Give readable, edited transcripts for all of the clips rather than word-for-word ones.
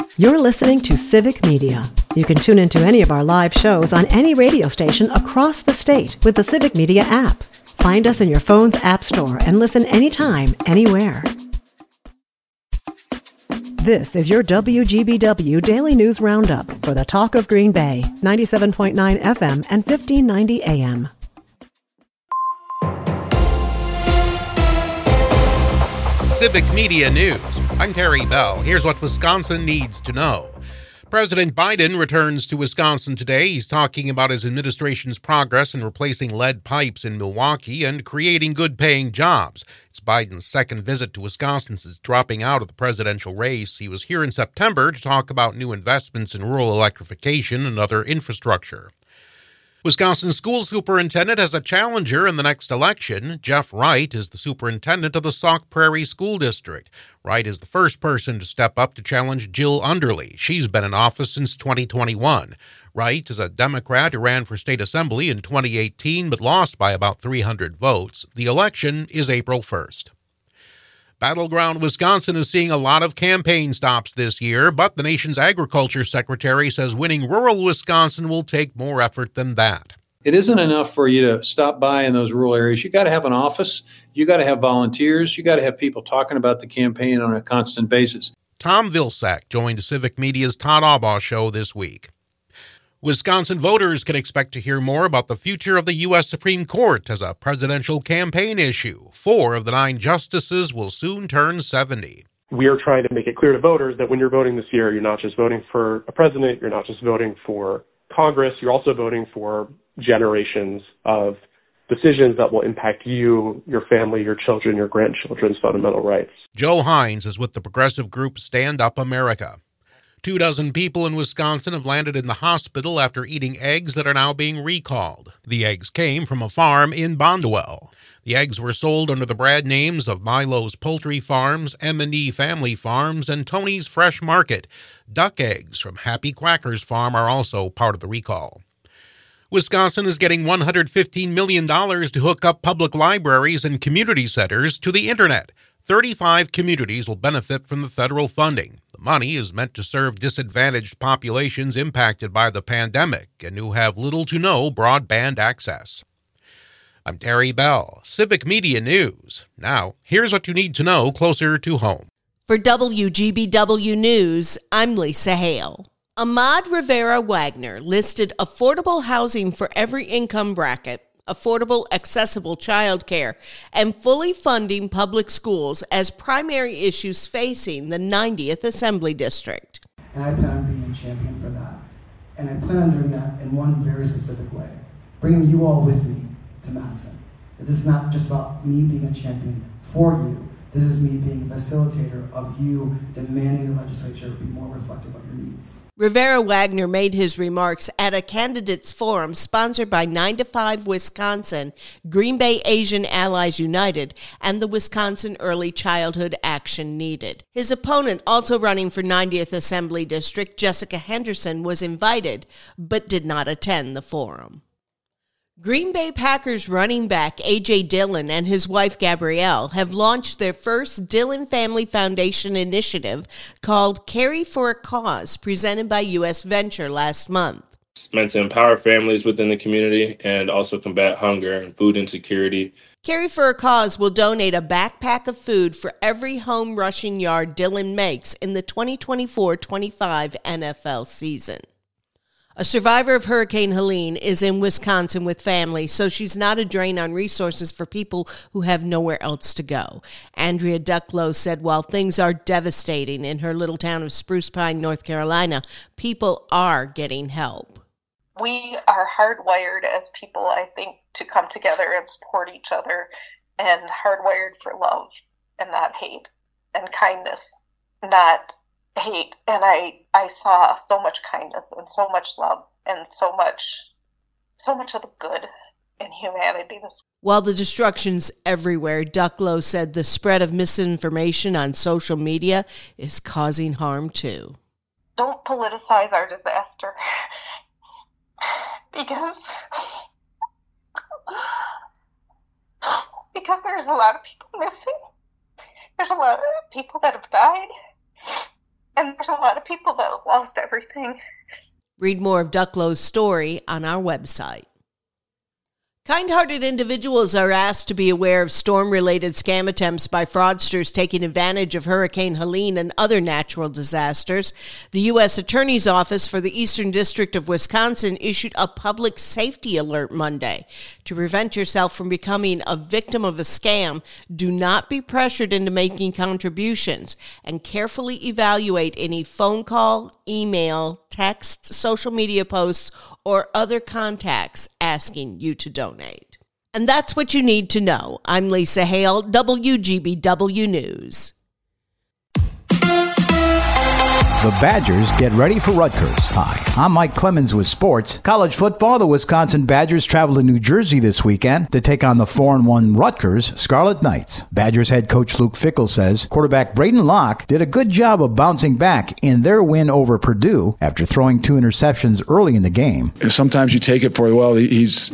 You're listening to Civic Media. You can tune into any of our live shows on any radio station across the state with the Civic Media app. Find us in your phone's app store and listen anytime, anywhere. This is your WGBW Daily News Roundup for the Talk of Green Bay, 97.9 FM and 1590 AM. Civic Media News. I'm Terry Bell. Here's what Wisconsin needs to know. President Biden returns to Wisconsin today. He's talking about his administration's progress in replacing lead pipes in Milwaukee and creating good-paying jobs. It's Biden's second visit to Wisconsin since dropping out of the presidential race. He was here in September to talk about new investments in rural electrification and other infrastructure. Wisconsin school superintendent has a challenger in the next election. Jeff Wright is the superintendent of the Sauk Prairie School District. Wright is the first person to step up to challenge Jill Underly. She's been in office since 2021. Wright is a Democrat who ran for state assembly in 2018 but lost by about 300 votes. The election is April 1st. Battleground Wisconsin is seeing a lot of campaign stops this year, but the nation's agriculture secretary says winning rural Wisconsin will take more effort than that. It isn't enough for you to stop by in those rural areas. You got to have an office. You got to have volunteers. You got to have people talking about the campaign on a constant basis. Tom Vilsack joined Civic Media's Todd Aubaugh show this week. Wisconsin voters can expect to hear more about the future of the U.S. Supreme Court as a presidential campaign issue. 4 of the 9 justices will soon turn 70. We are trying to make it clear to voters that when you're voting this year, you're not just voting for a president, you're not just voting for Congress, you're also voting for generations of decisions that will impact you, your family, your children, your grandchildren's fundamental rights. Joe Hines is with the progressive group Stand Up America. 24 people in Wisconsin have landed in the hospital after eating eggs that are now being recalled. The eggs came from a farm in Bondwell. The eggs were sold under the brand names of Milo's Poultry Farms, M&E Family Farms, and Tony's Fresh Market. Duck eggs from Happy Quackers Farm are also part of the recall. Wisconsin is getting $115 million to hook up public libraries and community centers to the Internet. 35 communities will benefit from the federal funding. The money is meant to serve disadvantaged populations impacted by the pandemic and who have little to no broadband access. I'm Terry Bell, Civic Media News. Now, here's what you need to know closer to home. For WGBW News, I'm Lisa Hale. Ahmad Rivera Wagner listed affordable housing for every income bracket, affordable, accessible childcare, and fully funding public schools as primary issues facing the 90th Assembly District. And I plan on being a champion for that. And I plan on doing that in one very specific way, bringing you all with me to Madison. This is not just about me being a champion for you. This is me being a facilitator of you demanding the legislature be more reflective of your needs. Rivera Wagner made his remarks at a candidates forum sponsored by 9 to 5 Wisconsin, Green Bay Asian Allies United, and the Wisconsin Early Childhood Action Needed. His opponent, also running for 90th Assembly District, Jessica Henderson, was invited but did not attend the forum. Green Bay Packers running back A.J. Dillon and his wife Gabrielle have launched their first Dillon Family Foundation initiative called Carry for a Cause, presented by U.S. Venture last month. It's meant to empower families within the community and also combat hunger and food insecurity. Carry for a Cause will donate a backpack of food for every home rushing yard Dillon makes in the 2024-25 NFL season. A survivor of Hurricane Helene is in Wisconsin with family, so she's not a drain on resources for people who have nowhere else to go. Andrea Ducklow said while things are devastating in her little town of Spruce Pine, North Carolina, people are getting help. We are hardwired as people, I think, to come together and support each other, and hardwired for love and not hate, and kindness, not hate. And I saw so much kindness and so much love and so much of the good in humanity. While the destruction's everywhere, Ducklow said the spread of misinformation on social media is causing harm too. Don't politicize our disaster because there's a lot of people missing. There's a lot of people that have died. And there's a lot of people that lost everything. Read more of Ducklow's story on our website. Kind-hearted individuals are asked to be aware of storm-related scam attempts by fraudsters taking advantage of Hurricane Helene and other natural disasters. The U.S. Attorney's Office for the Eastern District of Wisconsin issued a public safety alert Monday. To prevent yourself from becoming a victim of a scam, do not be pressured into making contributions, and carefully evaluate any phone call, email, text, social media posts, or other contacts asking you to donate. And that's what you need to know. I'm Lisa Hale, WGBW News. The Badgers get ready for Rutgers. Hi, I'm Mike Clemens with sports. College football, the Wisconsin Badgers travel to New Jersey this weekend to take on the 4-1 Rutgers Scarlet Knights. Badgers head coach Luke Fickell says quarterback Braden Locke did a good job of bouncing back in their win over Purdue after throwing 2 interceptions early in the game. Sometimes you take it for, well, he's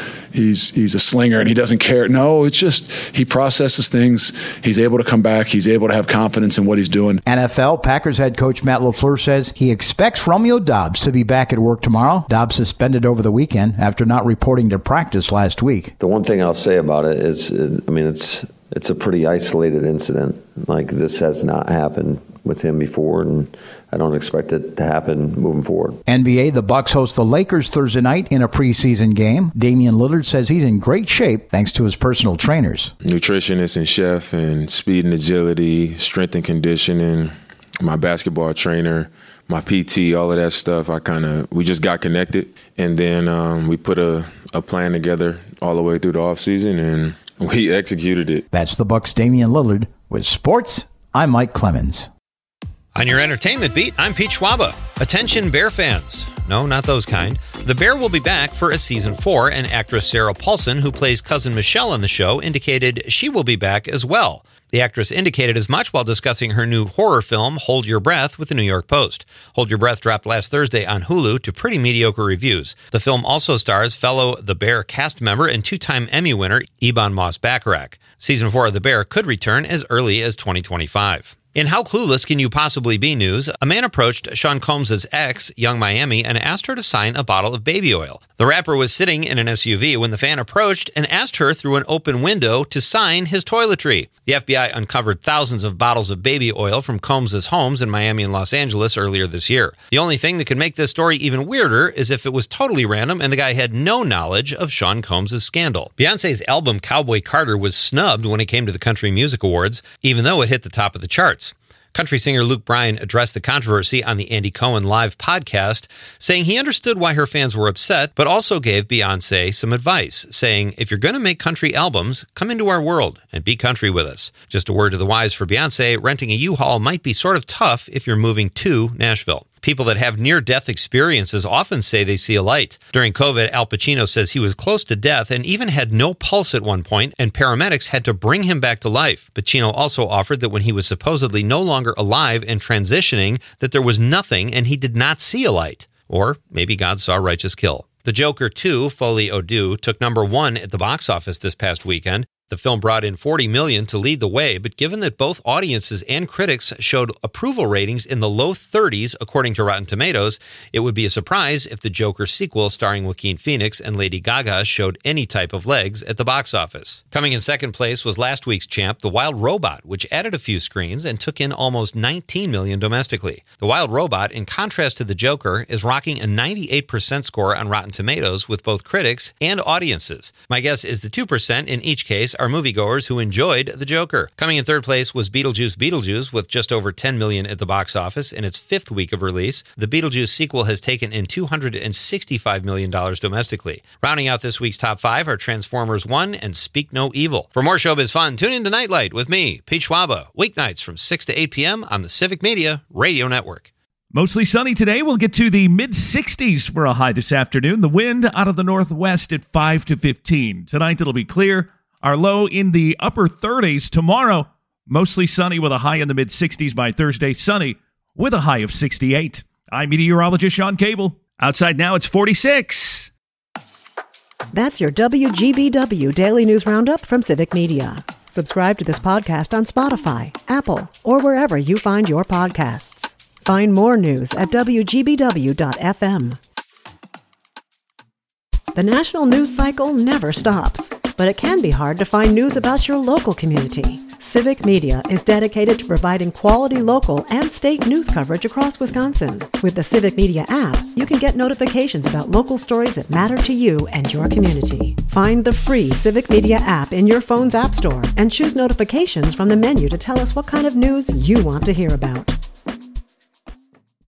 a slinger and he doesn't care. No, it's just he processes things. He's able to come back. He's able to have confidence in what he's doing. NFL Packers head coach Matt LaFleur says he expects Romeo Doubs to be back at work tomorrow. Doubs suspended over the weekend after not reporting to practice last week. The one thing I'll say about it is, it's a pretty isolated incident. Like, this has not happened with him before, and I don't expect it to happen moving forward. NBA, the Bucks host the Lakers Thursday night in a preseason game. Damian Lillard says he's in great shape thanks to his personal trainers. Nutritionist and chef and speed and agility, strength and conditioning, my basketball trainer, my PT, all of that stuff. We just got connected, and then we put a plan together all the way through the offseason, and we executed it. That's the Bucks' Damian Lillard. With sports, I'm Mike Clemens. On your entertainment beat, I'm Pete Schwaba. Attention Bear fans. No, not those kind. The Bear will be back for a season 4, and actress Sarah Paulson, who plays Cousin Michelle on the show, indicated she will be back as well. The actress indicated as much while discussing her new horror film, Hold Your Breath, with the New York Post. Hold Your Breath dropped last Thursday on Hulu to pretty mediocre reviews. The film also stars fellow The Bear cast member and 2-time Emmy winner Ebon Moss-Bachrach. Season 4 of The Bear could return as early as 2025. In How Clueless Can You Possibly Be news, a man approached Sean Combs' ex, Young Miami, and asked her to sign a bottle of baby oil. The rapper was sitting in an SUV when the fan approached and asked her through an open window to sign his toiletry. The FBI uncovered thousands of bottles of baby oil from Combs' homes in Miami and Los Angeles earlier this year. The only thing that could make this story even weirder is if it was totally random and the guy had no knowledge of Sean Combs' scandal. Beyoncé's album Cowboy Carter was snubbed when it came to the Country Music Awards, even though it hit the top of the charts. Country singer Luke Bryan addressed the controversy on the Andy Cohen Live podcast, saying he understood why her fans were upset, but also gave Beyoncé some advice, saying, if you're going to make country albums, come into our world and be country with us. Just a word to the wise for Beyoncé, renting a U-Haul might be sort of tough if you're moving to Nashville. People that have near-death experiences often say they see a light. During COVID, Al Pacino says he was close to death and even had no pulse at one point, and paramedics had to bring him back to life. Pacino also offered that when he was supposedly no longer alive and transitioning, that there was nothing and he did not see a light. Or maybe God saw righteous kill. The Joker 2, Folie à Deux, took number 1 at the box office this past weekend. The film brought in $40 million to lead the way, but given that both audiences and critics showed approval ratings in the low 30s, according to Rotten Tomatoes, it would be a surprise if the Joker sequel starring Joaquin Phoenix and Lady Gaga showed any type of legs at the box office. Coming in second place was last week's champ, The Wild Robot, which added a few screens and took in almost $19 million domestically. The Wild Robot, in contrast to The Joker, is rocking a 98% score on Rotten Tomatoes with both critics and audiences. My guess is the 2% in each case are moviegoers who enjoyed The Joker. Coming in third place was Beetlejuice with just over $10 million at the box office in its 5th week of release. The Beetlejuice sequel has taken in $265 million domestically. Rounding out this week's top 5 are Transformers 1 and Speak No Evil. For more showbiz fun, tune in to Nightlight with me, Pete Schwaba, weeknights from 6 to 8 p.m. on the Civic Media Radio Network. Mostly sunny today. We'll get to the mid-60s for a high this afternoon. The wind out of the northwest at 5 to 15. Tonight it'll be clear. Our low in the upper 30s. Tomorrow, mostly sunny with a high in the mid-60s. By Thursday, sunny with a high of 68. I'm meteorologist Sean Cable. Outside now, it's 46. That's your WGBW Daily News Roundup from Civic Media. Subscribe to this podcast on Spotify, Apple, or wherever you find your podcasts. Find more news at WGBW.FM. The national news cycle never stops, but it can be hard to find news about your local community. Civic Media is dedicated to providing quality local and state news coverage across Wisconsin. With the Civic Media app, you can get notifications about local stories that matter to you and your community. Find the free Civic Media app in your phone's app store and choose notifications from the menu to tell us what kind of news you want to hear about.